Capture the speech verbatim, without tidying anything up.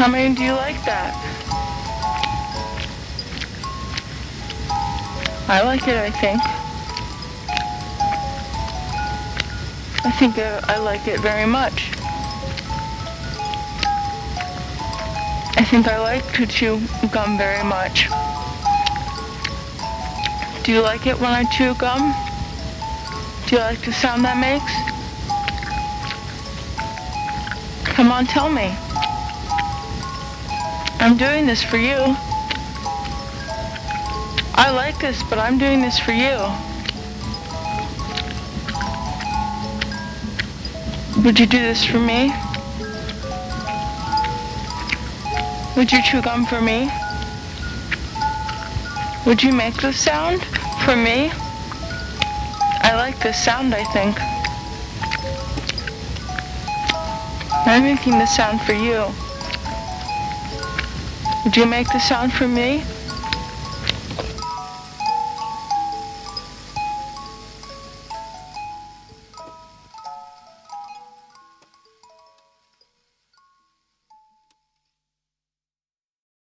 How many do you like that? I like it, I think. I think I, I like it very much. I think I like to chew gum very much. Do you like it when I chew gum? Do you like the sound that makes? Come on, tell me. I'm doing this for you. I like this, but I'm doing this for you. Would you do this for me? Would you chew gum for me? Would you make this sound for me? I like this sound, I think. I'm making this sound for you. Would you make the sound for me?